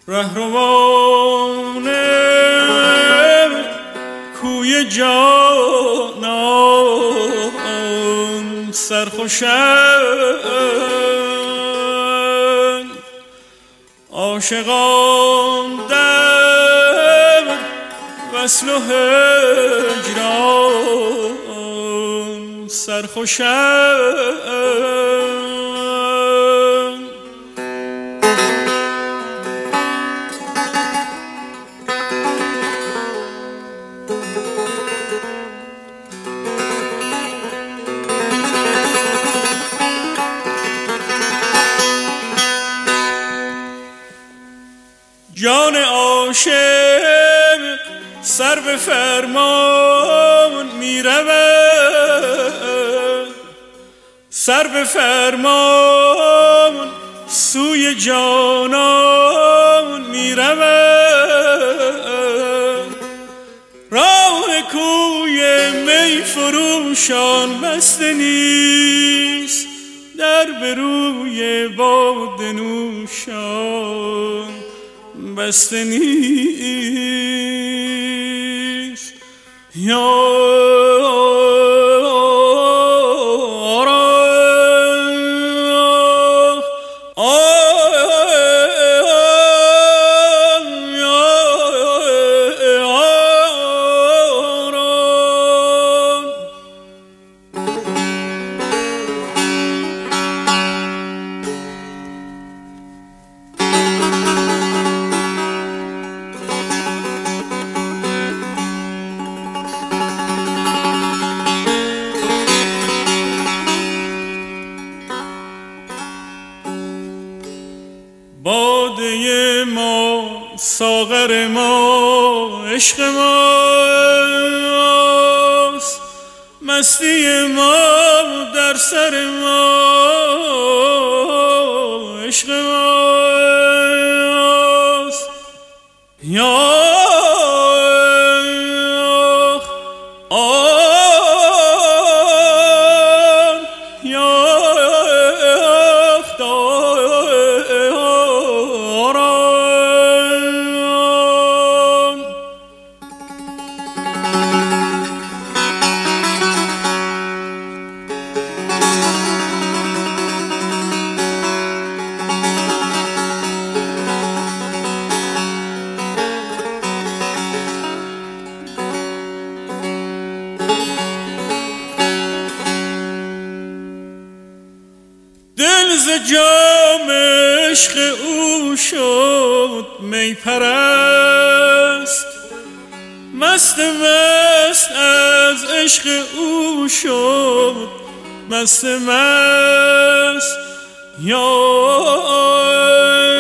رهروان کوی جانان سرخوشند، عاشقان در وصل و هجران سرخوشند. جان عاشق سر به فرمان می رود، سر به فرمان سوی جانان می رود. راه کوی می فروشان بسته نیست، در به روی باده نوشان بسته نیست. باده ما ساغر ما عشق ماست، مستی ما در سر ما عشق ماست. یا دل ز جام عشق او شد می پرست، مست مست از عشق او شد مست مست. یا